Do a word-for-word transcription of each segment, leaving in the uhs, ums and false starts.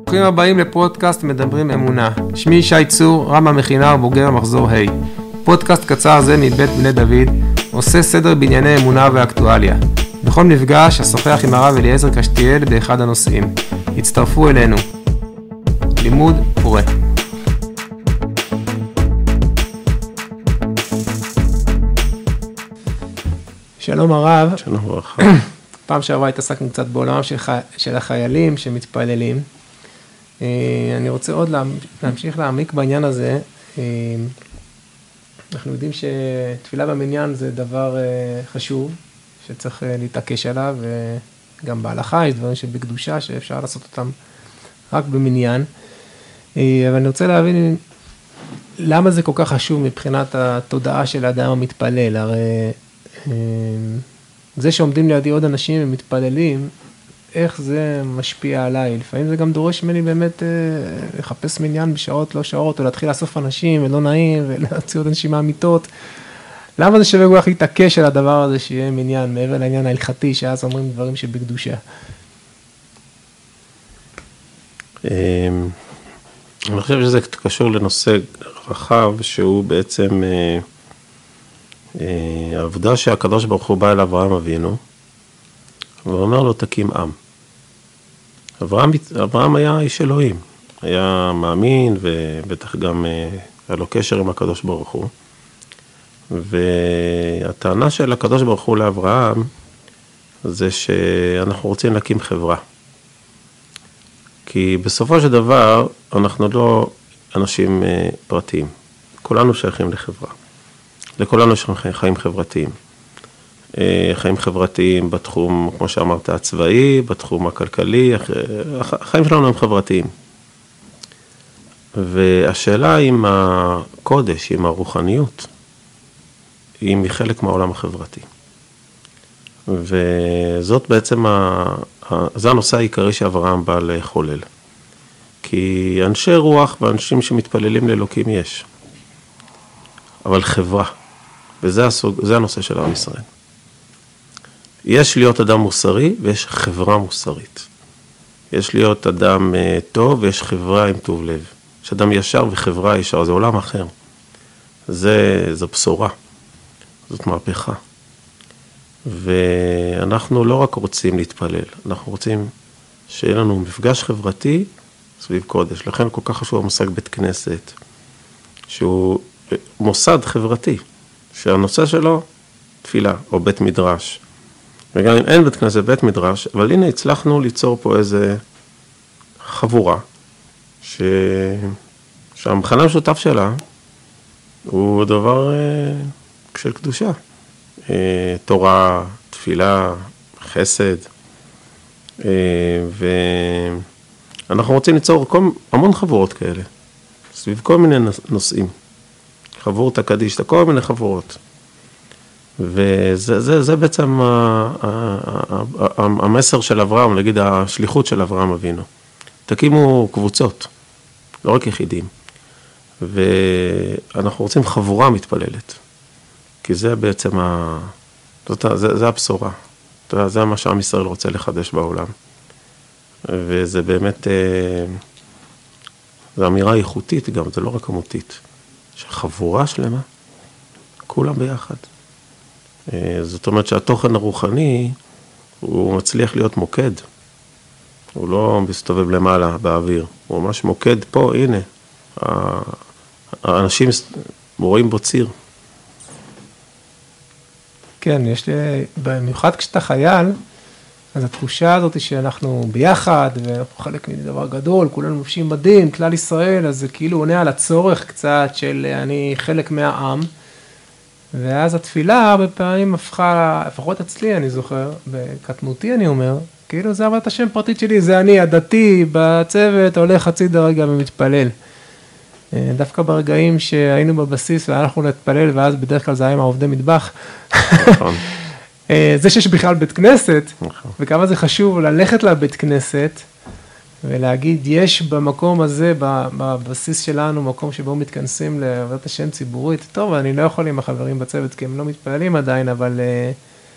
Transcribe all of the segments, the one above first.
ברוכים הבאים לפודקאסט מדברים אמונה. שמי שי צור, רם המכינה ובוגר המחזור ה'. פודקאסט קצר זה מבית בני דוד עושה סדר בענייני אמונה ואקטואליה. בכל מפגש אשוחח עם הרב אליעזר קשתיאל באחד הנושאים. הצטרפו אלינו. לימוד פורה. שלום הרב. שלום ברכה. פעם שעברה התעסקנו קצת בעולם של, חי... של החיילים שמתפללים. אני רוצה עוד להמשיך להעמיק בעניין הזה. אנחנו יודעים שתפילה במניין זה דבר חשוב, שצריך להתעקש עליו, וגם בהלכה יש דברים שבקדושה שאפשר לעשות אותם רק במניין. אבל אני רוצה להבין למה זה כל כך חשוב מבחינת התודעה של האדם המתפלל. הרי זה שעומדים לידי עוד אנשים ומתפללים, איך זה משפיע עליי? לפעמים זה גם דורש ממני באמת אה, לחפש מניין בשעות לא שעות, או להתחיל לאסוף אנשים ולא נעים, ולהציע עוד אנשים מהמיטות. למה זה שווה כל כך להתעקש על הדבר הזה שיהיה מניין, מעבר לעניין ההלכתי, שאז אומרים דברים שבקדושה? אני חושב שזה קשור לנושא רחב, שהוא בעצם העובדה שהקדוש ברוך הוא בא אל אברהם אבינו, ואומר לו תקים עם. אברהם, אברהם היה איש אלוהים, היה מאמין ובטח גם היה לו קשר עם הקדוש ברוך הוא. והטענה של הקדוש ברוך הוא לאברהם זה שאנחנו רוצים להקים חברה. כי בסופו של דבר אנחנו לא אנשים פרטיים, כולנו שייכים לחברה. לכולנו יש חיים חברתיים. חיים חברתיים בתחום, כמו שאמרת, הצבאי, בתחום הכלכלי, החיים שלנו הם חברתיים. והשאלה אם הקודש, אם הרוחניות, אם היא חלק מהעולם החברתי. וזאת בעצם, זה הנושא העיקרי שאברהם בא לחולל. כי אנשי רוח ואנשים שמתפללים לאלוקים יש. אבל חברה, וזה הסוג, זה הנושא של עם ישראל. יש להיות אדם מוסרי ויש חברה מוסרית. יש להיות אדם טוב ויש חברה עם טוב לב. יש אדם ישר וחברה ישר, זה עולם אחר. זה, זו בשורה, זאת מהפכה. ואנחנו לא רק רוצים להתפלל, אנחנו רוצים שיהיה לנו מפגש חברתי סביב קודש. לכן כל כך חשוב המושג בית כנסת, שהוא מוסד חברתי, שהנושא שלו תפילה או בית מדרש. וגם אם אין בית כנסת בית מדרש, אבל הנה הצלחנו ליצור פה איזה חבורה, ש... שהמחנה המשותף שלה הוא דבר אה, של קדושה. אה, תורה, תפילה, חסד. אה, ואנחנו רוצים ליצור כל, המון חבורות כאלה, סביב כל מיני נושאים. חבורת הקדיש, כל מיני חבורות. וזה זה, זה בעצם המסר של אברהם, להגיד השליחות של אברהם אבינו. תקימו קבוצות, לא רק יחידים. ואנחנו רוצים חבורה מתפללת. כי זה בעצם, ה... זה, זה הבשורה. זה מה שעם ישראל רוצה לחדש בעולם. וזה באמת, זו אמירה איכותית גם, זה לא רק כמותית. שחבורה שלמה, כולם ביחד. זאת אומרת שהתוכן הרוחני, הוא מצליח להיות מוקד. הוא לא מסתובב למעלה באוויר. הוא ממש מוקד פה, הנה. האנשים רואים בו ציר. כן, יש לי, במיוחד כשאתה חייל, אז התחושה הזאת היא שאנחנו ביחד, ואנחנו חלק מדבר גדול, כולנו מבשים מדהים, כלל ישראל, אז זה כאילו עונה על הצורך קצת של אני חלק מהעם, ואז התפילה הרבה פעמים הפכה, לפחות אצלי אני זוכר, בקטנותי אני אומר, כאילו זה עבודת השם פרטית שלי, זה אני הדתי בצוות, הולך חצי דרגה ומתפלל. דווקא ברגעים שהיינו בבסיס והלכנו להתפלל, ואז בדרך כלל זה היה עם העובדי מטבח. נכון. זה שיש בכלל בית כנסת, וכמה זה חשוב ללכת לבית כנסת, ולהגיד, יש במקום הזה, בבסיס שלנו, מקום שבו מתכנסים לעבודת השם ציבורית. טוב, אני לא יכול עם החברים בצוות, כי הם לא מתפללים עדיין, אבל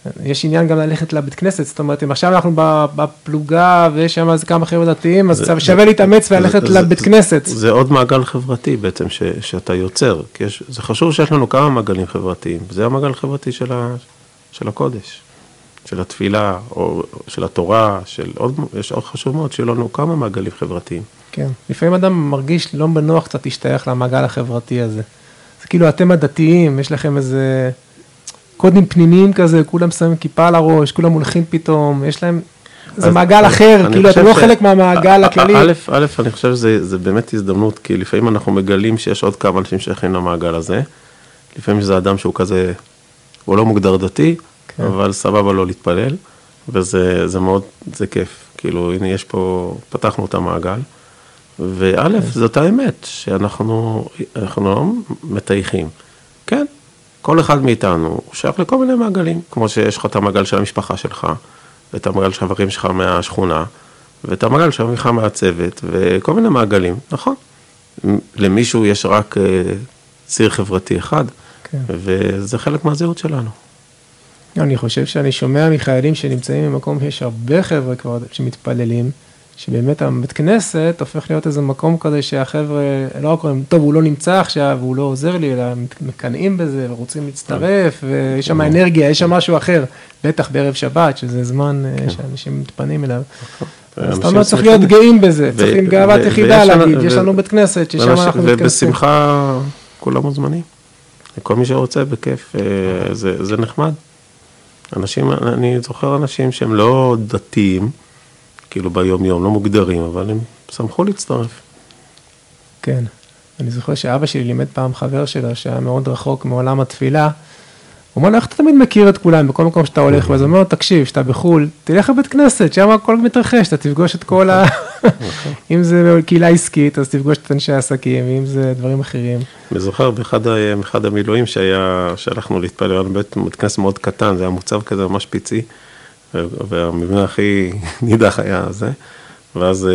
יש עניין גם ללכת לבית כנסת, זאת אומרת, אם עכשיו אנחנו בפלוגה ויש שם כמה חבר'ה דתיים, אז שווה להתאמץ וללכת לבית כנסת. זה עוד מעגל חברתי בעצם שאתה יוצר, כי זה חשוב שיש לנו כמה מעגלים חברתיים, זה המעגל החברתי של הקודש, של התפילה, או של התורה, יש עוד חשוב מאוד שיהיו לנו כמה מעגלים חברתיים. כן, לפעמים אדם מרגיש לא בנוח קצת להשתייך למעגל החברתי הזה. זה כאילו אתם הדתיים, יש לכם איזה קודים פנימיים כזה, כולם שמים כיפה על הראש, כולם הולכים פתאום, יש להם, זה מעגל אחר, כאילו אתם לא חלק מהמעגל הכללי. א', א', אני חושב שזה באמת הזדמנות, כי לפעמים אנחנו מגלים שיש עוד כמה אנשים שייכים למעגל הזה, לפעמים זה אדם שהוא כזה, הוא לא מוגדר דתי, אבל סבבה לא להתפלל, וזה מאוד, זה כיף, כאילו הנה יש פה, פתחנו את המעגל, וא', זאת האמת, שאנחנו לא מתייכים, כן? כל אחד מאיתנו הוא שייך לכל מיני מעגלים, כמו שיש לך את המעגל של המשפחה שלך, ואת המעגל של החברים שלך מהשכונה, ואת המעגל שלך מהצוות, וכל מיני מעגלים, נכון? למישהו יש רק ציר חברתי אחד, כן. וזה חלק מהזהות שלנו. אני חושב שאני שומע מחיילים שנמצאים במקום שיש הרבה חבר'ה כבר שמתפללים, שבאמת הבית כנסת הופך להיות איזה מקום כזה שהחבר'ה לא רק אומרים, טוב, הוא לא נמצא עכשיו, הוא לא עוזר לי, אלא מקנאים בזה ורוצים להצטרף, ויש שם אנרגיה, יש שם משהו אחר, בטח בערב שבת, שזה זמן שאנשים מתפנים אליו. אז אתה אומר, צריך להיות גאים בזה, צריכים גאוות יחידה להגיד, יש לנו בית כנסת, ששם אנחנו מתכנסים. ובשמחה כולם מוזמנים. כל מי שרוצה בכיף, זה נחמד. אנשים, אני זוכר אנשים שהם לא דתיים, כאילו ביום יום, לא מוגדרים, אבל הם שמחו להצטרף. כן, אני זוכר שאבא שלי לימד פעם חבר שלו, שהיה מאוד רחוק מעולם התפילה, הוא אומר לו, איך אתה תמיד מכיר את כולם, בכל מקום שאתה הולך, ואז הוא אומר לו, תקשיב, שאתה בחול, תלך לבית כנסת, שם הכל מתרחש, אתה תפגוש את כל ה... אם זה קהילה עסקית, אז תפגוש את אנשי העסקים, ואם זה דברים אחרים. אני זוכר, באחד המילואים שהיה, שהלכנו להתפלל, בית כנסת מאוד קטן, זה היה מוצב כזה ממש פיצי, והמבנה הכי נידח היה זה, ואז,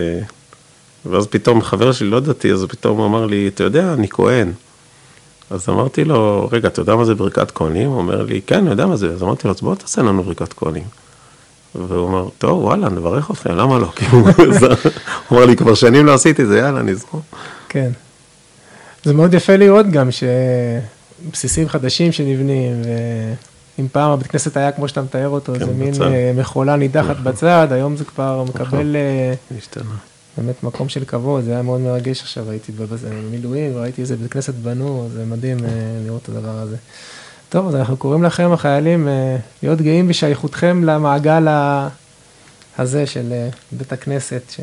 ואז פתאום חבר שלי לא דתי, אז פתאום הוא אמר לי, אתה יודע, אני כהן. אז אמרתי לו, רגע, אתה יודע מה זה ברכת כהנים? הוא אומר לי, כן, אני יודע מה זה. אז אמרתי לו, אז בוא תעשה לנו ברכת כהנים. והוא אומר, טוב, וואלה, נברך אותך, למה לא? הוא אמר לי, כבר שנים לא עשיתי זה, יאללה, נזכור. כן. זה מאוד יפה לראות גם שבסיסים חדשים שנבנים, ואם פעם הבית כנסת היה כמו שאתה מתאר אותו, זה מין מחולה נידחת בצד, היום זה כבר מקבל... באמת מקום של כבוד, זה היה מאוד מרגש עכשיו, הייתי במילואים, ראיתי איזה בית כנסת בנו, זה מדהים לראות את הדבר הזה. טוב, אז אנחנו קוראים לכם, החיילים, להיות גאים בשייכותכם למעגל הזה של בית הכנסת. ש...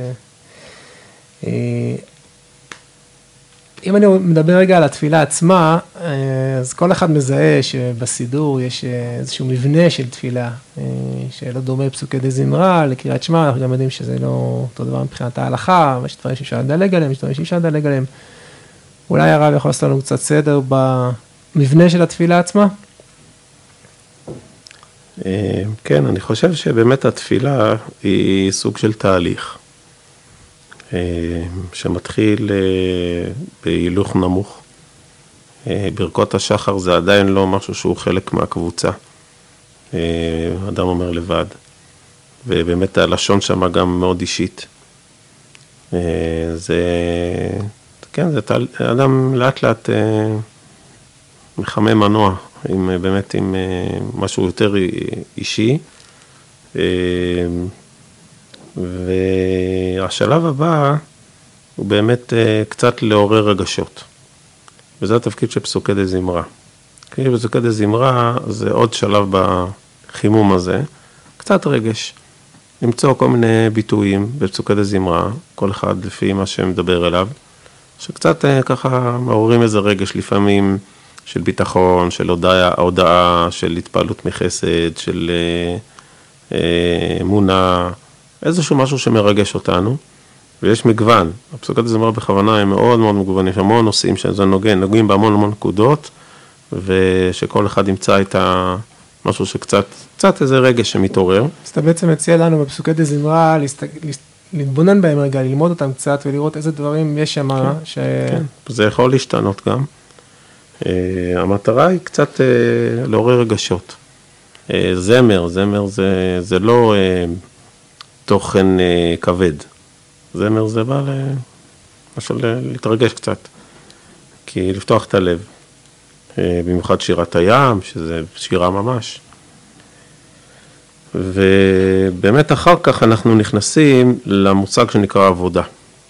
אם אני מדבר רגע על התפילה עצמה, אז כל אחד מזהה שבסידור יש איזשהו מבנה של תפילה, שלא דומה פסוקי דה זמרה לקריאת שמע, אנחנו גם יודעים שזה לא אותו דבר מבחינת ההלכה, יש דברים שאפשר לדלג עליהם, יש דברים שאפשר לדלג עליהם. אולי הרב יכול לעשות לנו קצת סדר במבנה של התפילה עצמה? כן, אני חושב שבאמת התפילה היא סוג של תהליך. שמתחיל בהילוך נמוך. ברכות השחר זה עדיין לא משהו שהוא חלק מהקבוצה. אדם אומר לבד. ובאמת הלשון שם גם מאוד אישית. זה, כן, זה אדם לאט לאט מחמם מנוע, עם, באמת עם משהו יותר אישי. והשלב הבא הוא באמת קצת לעורר רגשות. וזה התפקיד של פסוקי דה זמרה. כי פסוקי דה זמרה זה עוד שלב בחימום הזה, קצת רגש. למצוא כל מיני ביטויים בפסוקי דה זמרה, כל אחד לפי מה שמדבר אליו, שקצת ככה מעוררים איזה רגש לפעמים של ביטחון, של הודעה, הודעה של התפעלות מחסד, של אמונה, איזשהו משהו שמרגש אותנו, ויש מגוון. הפסוקי דה זמרה בכוונה הם מאוד מאוד מגוונים, יש המון נושאים שזה נוגעים, נוגעים בהמון המון נקודות, ושכל אחד ימצא את משהו שקצת, קצת איזה רגש שמתעורר. אז אתה בעצם מציע לנו בפסוקי דה זמרה, להתבונן בהם רגע, ללמוד אותם קצת, ולראות איזה דברים יש שם. כן, ש... כן. זה יכול להשתנות גם. המטרה היא קצת לעורר רגשות. זמר, זמר זה, זה לא תוכן כבד. זמר זה בא למשל להתרגש קצת, כי לפתוח את הלב. במיוחד שירת הים, שזה שירה ממש. ובאמת אחר כך אנחנו נכנסים למושג שנקרא עבודה.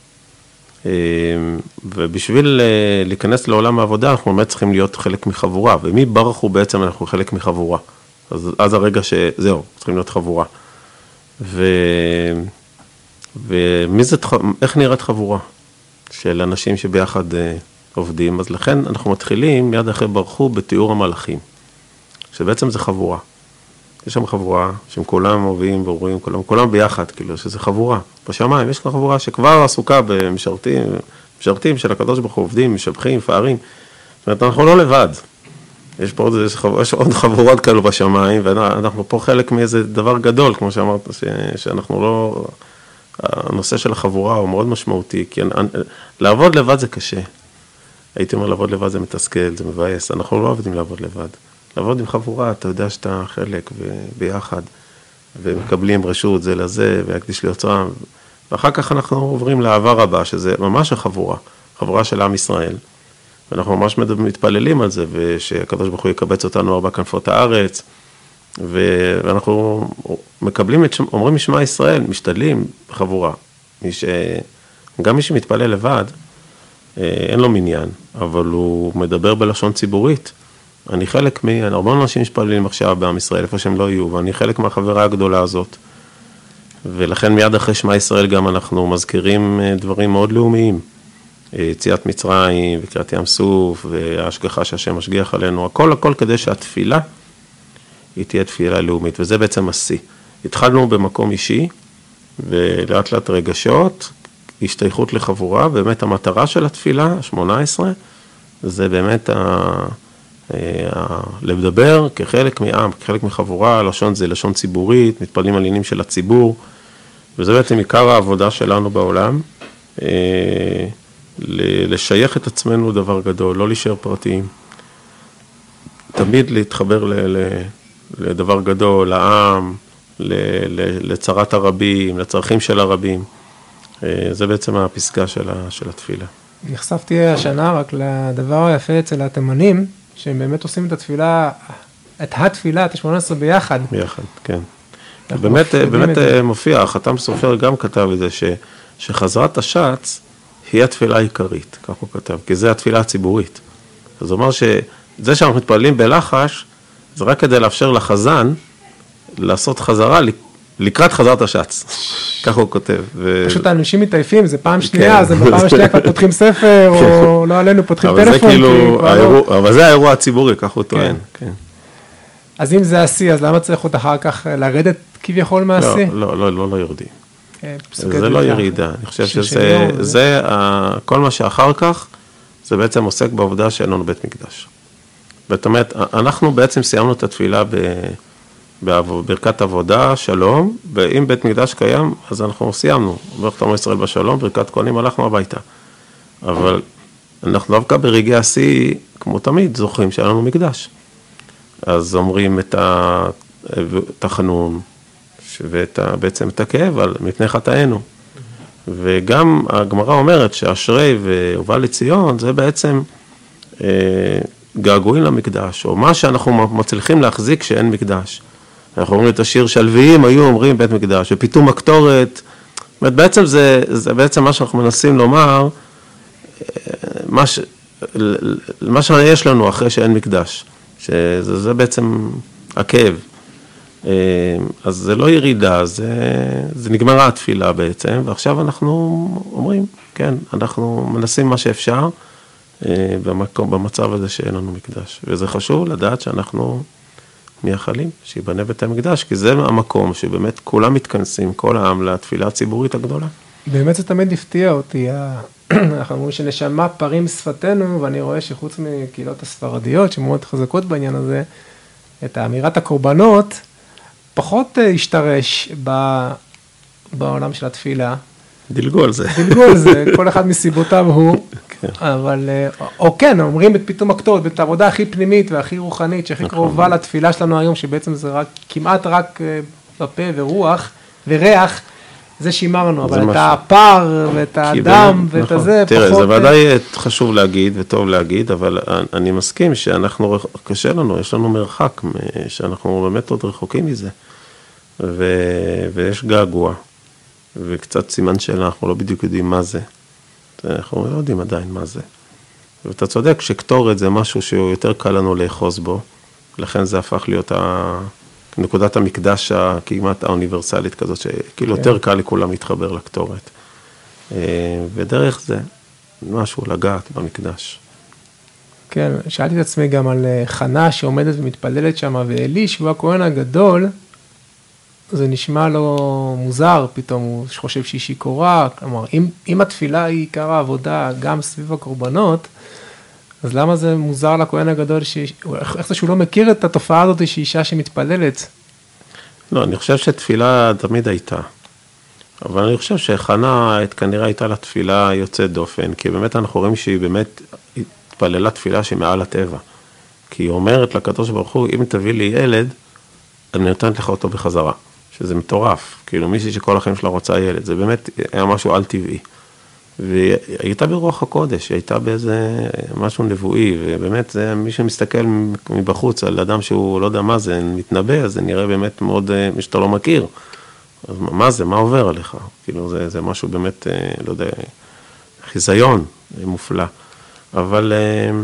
ובשביל להיכנס לעולם העבודה, אנחנו באמת צריכים להיות חלק מחבורה, ומי ברוך הוא בעצם אנחנו חלק מחבורה. אז, אז הרגע שזהו, צריכים להיות חבורה. ו... ומי זה, איך נראית חבורה? של אנשים שביחד עובדים, אז לכן אנחנו מתחילים מיד אחרי ברוך הוא בתיאור המלאכים, שבעצם זה חבורה. יש שם חבורה שהם כולם אוהבים ורואים, כולם, כולם ביחד, כאילו, שזה חבורה. בשמיים יש כאן חבורה שכבר עסוקה במשרתים, משרתים של הקדוש ברוך הוא עובדים, משבחים, פארים. זאת אומרת, אנחנו לא לבד. יש פה עוד, יש עוד חבורות כאלו בשמיים, ואנחנו פה חלק מאיזה דבר גדול, כמו שאמרת, ש, שאנחנו לא... הנושא של החבורה הוא מאוד משמעותי, כי לעבוד לבד זה קשה. הייתי אומר, לעבוד לבד זה מתסכל, זה מבאס, אנחנו לא עובדים לעבוד לבד. לעבוד עם חבורה, אתה יודע שאתה חלק וביחד, ומקבלים רשות זה לזה, ויקדיש ליוצרם, ואחר כך אנחנו עוברים לעבר הבא, שזה ממש החבורה, חבורה של עם ישראל, ואנחנו ממש מתפללים על זה, ושהקדוש ברוך הוא יקבץ אותנו ארבע כנפות הארץ, ואנחנו מקבלים, אומרים משמע ישראל, משתדלים בחבורה, מי ש... גם מי שמתפלל לבד, אין לו מניין, אבל הוא מדבר בלשון ציבורית, אני חלק מ... הרבה אנשים מתפללים עכשיו בעם ישראל, איפה שהם לא יהיו, ואני חלק מהחברה הגדולה הזאת. ולכן מיד אחרי שמע ישראל גם אנחנו מזכירים דברים מאוד לאומיים. יציאת מצרים, וקריאת ים סוף, וההשגחה שהשם משגיח עלינו, הכל הכל כדי שהתפילה היא תהיה תפילה לאומית, וזה בעצם השיא. התחלנו במקום אישי, ולאט לאט רגשות, השתייכות לחבורה, באמת המטרה של התפילה, ה-שמונה עשרה, זה באמת ה... לדבר כחלק מעם, כחלק מחבורה, לשון זה לשון ציבורית, מתפעלים על עניינים של הציבור, וזה בעצם עיקר העבודה שלנו בעולם, לשייך את עצמנו דבר גדול, לא להישאר פרטיים, תמיד להתחבר לדבר גדול, לעם, לצרת הרבים, לצרכים של הרבים, זה בעצם הפסקה של התפילה. נחשפתי השנה רק לדבר היפה אצל התימנים, שהם באמת עושים את התפילה, את התפילה, את ה-שמונה עשרה ביחד. ביחד, כן. באמת, באמת מופיע, החתם סופר גם כתב את זה, ש, שחזרת השץ היא התפילה העיקרית, כך הוא כתב, כי זה התפילה הציבורית. אז הוא אומר שזה שאנחנו מתפעלים בלחש, זה רק כדי לאפשר לחזן לעשות חזרה לקראת חזרת השץ. כך הוא כותב. פשוט האנשים מתעייפים, זה פעם שנייה, אז בפעם השנייה כבר פותחים ספר, או לא עלינו, פותחים טלפון. אבל זה האירוע הציבורי, כך הוא טוען. אז אם זה השיא, אז למה צריך עוד אחר כך לרדת כביכול מהשיא? לא, לא, לא, לא יורדים. זה לא ירידה. אני חושב שזה, כל מה שאחר כך, זה בעצם עוסק בעובדה שאין לנו בית מקדש. זאת אומרת, אנחנו בעצם סיימנו את התפילה ב... בברכת עבודה, שלום, ואם בית מקדש קיים, אז אנחנו סיימנו. ברכת עם ישראל בשלום, ברכת כהנים, הלכנו הביתה. אבל אנחנו דווקא ברגעי השיא, כמו תמיד, זוכרים שהיה לנו מקדש. אז אומרים את התחנון, ובעצם את הכאב על מפני חטאינו. וגם הגמרא אומרת שאשרי ובא לציון, זה בעצם געגועים למקדש, או מה שאנחנו מצליחים להחזיק שאין מקדש. אנחנו אומרים את השיר שלוויים, היו אומרים בית מקדש, ופתאום הקטורת, בעצם זה, זה בעצם מה שאנחנו מנסים לומר, מה, ש, מה שיש לנו אחרי שאין מקדש, שזה זה בעצם הכאב. אז זה לא ירידה, זה, זה נגמרה התפילה בעצם, ועכשיו אנחנו אומרים, כן, אנחנו מנסים מה שאפשר, במקום, במצב הזה שאין לנו מקדש. וזה חשוב לדעת שאנחנו מייחלים, שיבנה בית המקדש, כי זה המקום שבאמת כולם מתכנסים, כל העם, לתפילה הציבורית הגדולה. באמת זה תמיד הפתיע אותי, אנחנו אומרים שנשמה פרים שפתנו, ואני רואה שחוץ מקהילות הספרדיות, שמאוד חזקות בעניין הזה, את האמירת הקורבנות, פחות השתרש בעולם של התפילה. דילגו על זה. דילגו על זה, כל אחד מסיבותיו הוא, אבל, או כן, אומרים פתאום הקטורת, את העבודה הכי פנימית והכי רוחנית, שהכי קרובה לתפילה שלנו היום, שבעצם זה רק, כמעט רק בפה ורוח וריח, זה שימרנו, אבל את הפער ואת האדם ואת הזה, פחות... תראה, זה ודאי חשוב להגיד וטוב להגיד, אבל אני מסכים שאנחנו, קשה לנו, יש לנו מרחק, שאנחנו באמת עוד רחוקים מזה, ויש געגוע, וקצת סימן שאלה, אנחנו לא בדיוק יודעים מה זה, אנחנו לא יודעים עדיין מה זה. ואתה צודק שקטורת זה משהו שהוא יותר קל לנו לאחוז בו, לכן זה הפך להיות ה... נקודת המקדש הכמעט האוניברסלית כזאת, שכאילו יותר קל לכולם להתחבר לקטורת. ודרך זה, משהו לגעת במקדש. כן, שאלתי את עצמי גם על חנה שעומדת ומתפללת שם, ואלי, שהוא הכהן הגדול, זה נשמע לו מוזר, פתאום הוא חושב שהיא שיכורה, כלומר, אם, אם התפילה היא עיקר העבודה, גם סביב הקורבנות, אז למה זה מוזר לכהן הגדול, ש... איך זה שהוא לא מכיר את התופעה הזאת שהיא אישה שמתפללת? לא, אני חושב שתפילה תמיד הייתה, אבל אני חושב שחנה כנראה הייתה לה תפילה יוצאת דופן, כי באמת אנחנו רואים שהיא באמת התפללה תפילה שהיא מעל הטבע, כי היא אומרת לקדוש ברוך הוא, אם תביא לי ילד, אני נותנת לך אותו בחזרה, שזה מטורף, כאילו מישהי שכל החיים שלה רוצה ילד, זה באמת היה משהו על טבעי. והיא הייתה ברוח הקודש, היא הייתה באיזה משהו נבואי, ובאמת זה מי שמסתכל מבחוץ על אדם שהוא לא יודע מה זה, מתנבא, אז זה נראה באמת מאוד, מי שאתה לא מכיר. אז מה זה, מה עובר עליך? כאילו זה, זה משהו באמת, לא יודע, חיזיון מופלא. אבל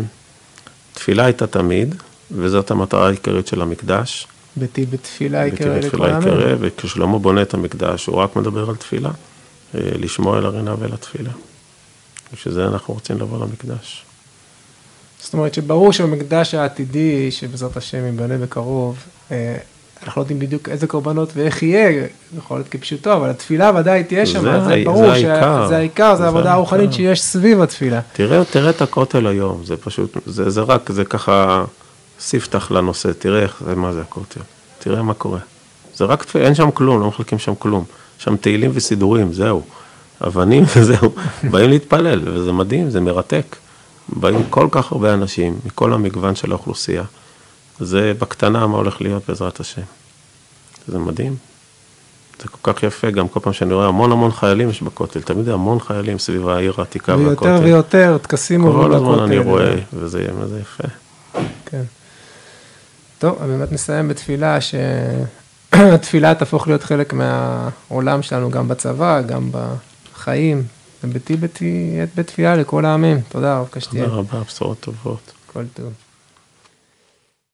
תפילה הייתה תמיד, וזאת המטרה העיקרית של המקדש. ביתי בתפילה עיקרי לכל העמים. ביתי בתפילה עיקרי, וכשלמה בונה את המקדש, הוא רק מדבר על תפילה. לשמוע אל הרינה ואל התפילה. ושזה אנחנו רוצים לבוא למקדש. זאת אומרת שברור שבמקדש העתידי, שבעזרת השם ייבנה בקרוב, אנחנו לא יודעים בדיוק איזה קורבנות ואיך יהיה, יכול להיות כפשוטו, אבל התפילה ודאי תהיה שם, זה, זה ברור זה העיקר, שזה העיקר, זה העבודה הרוחנית שיש סביב התפילה. תראה, תראה את הכותל היום, זה פשוט, זה, זה רק, זה ככה ספתח לנושא, תראה איך זה, מה זה הכותל, תראה מה קורה. זה רק תפילה, אין שם כלום, לא מחלקים שם כלום. שם תהילים וסידורים, זהו. אבנים וזהו. באים להתפלל, וזה מדהים, זה מרתק. באים כל כך הרבה אנשים, מכל המגוון של האוכלוסייה. זה בקטנה מה הולך להיות בעזרת השם. זה מדהים. זה כל כך יפה, גם כל פעם שאני רואה המון המון חיילים יש בכותל, תמיד המון חיילים סביב העיר העתיקה והכותל. ויותר ויותר, תקסים עוברים בכותל. כל הזמן אני רואה, וזה יפה. כן. טוב, באמת נסיים בתפילה ש... התפילה תהפוך להיות חלק מהעולם שלנו, גם בצבא, גם בחיים. וביתי ביתי, עת בתפילה לכל העמים. תודה רב, קשתיאל. תודה רבה, בשורות טובות. כל טוב.